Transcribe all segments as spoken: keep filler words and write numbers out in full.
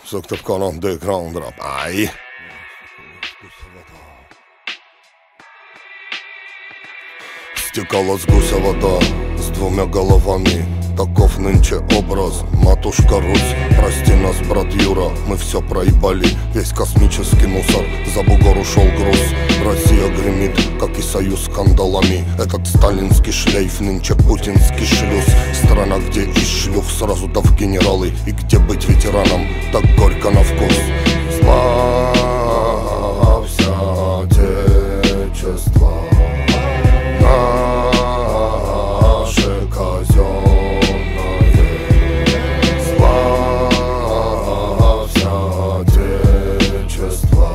Söktöp kanon underground rap. Aj. Стекала с гуся вода с двумя головами. Таков нынче образ, матушка Русь. Прости нас, брат Юра, мы все проебали. Весь космический мусор, за бугор ушел груз. Россия гремит, как и союз скандалами. Этот сталинский шлейф, нынче путинский шлюз. Страна, где из шлюх сразу да в генералы. И где быть ветераном, так горько на вкус. Славься, Отечество, наше казенное. Славься, Отечество,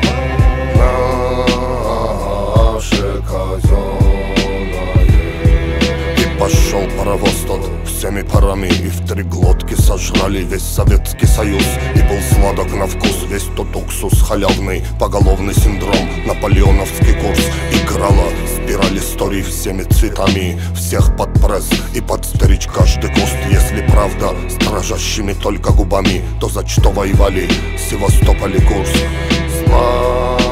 наше казенное. И пошел паровоз тот всеми парами, и в три глотки сожрали весь Советский Союз. И был сладок на вкус весь тот уксус халявный, поголовный синдром, наполеоновский курс. Играла спираль историй всеми цветами, всех под пресс и подстричь каждый куст. Если правда с дрожащими только губами, то за что воевали Севастополь и Курск? Слава